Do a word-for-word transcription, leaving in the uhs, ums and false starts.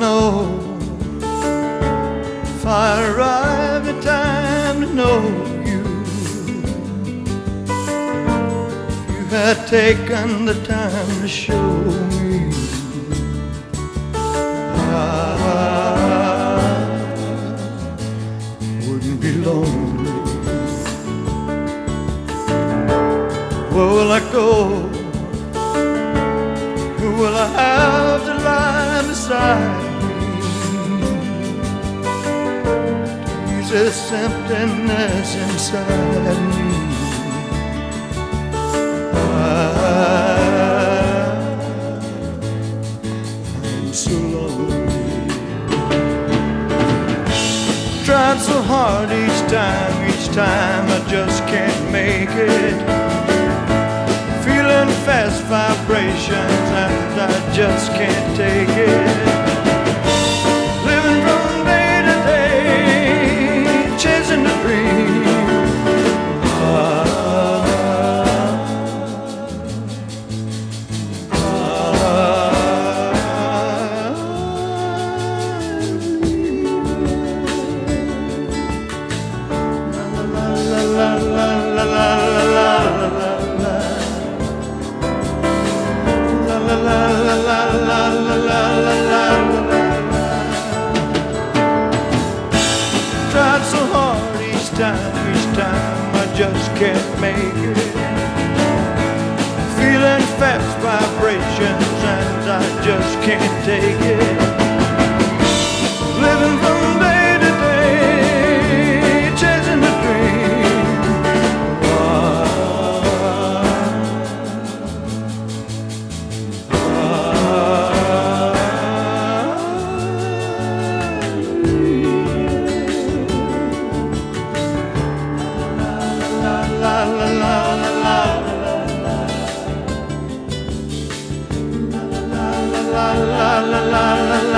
know if I arrive in time to know you, if you had taken the time to show me, I wouldn't be lonely. Where will I go? Who will I have to lie beside me? Ease this emptiness inside me. I'm so lonely. Tried so hard each time, each time I just can't make it. Feeling fast vibrations and I just can't take it. Living from day to day, chasing the dream. Ah, la la la la la la la. La la la la la la la la la. Tried so hard each time, each time I just can't make it. Feeling fast vibrations and I just can't take it. Living from day to day, chasing the dream. La la la la la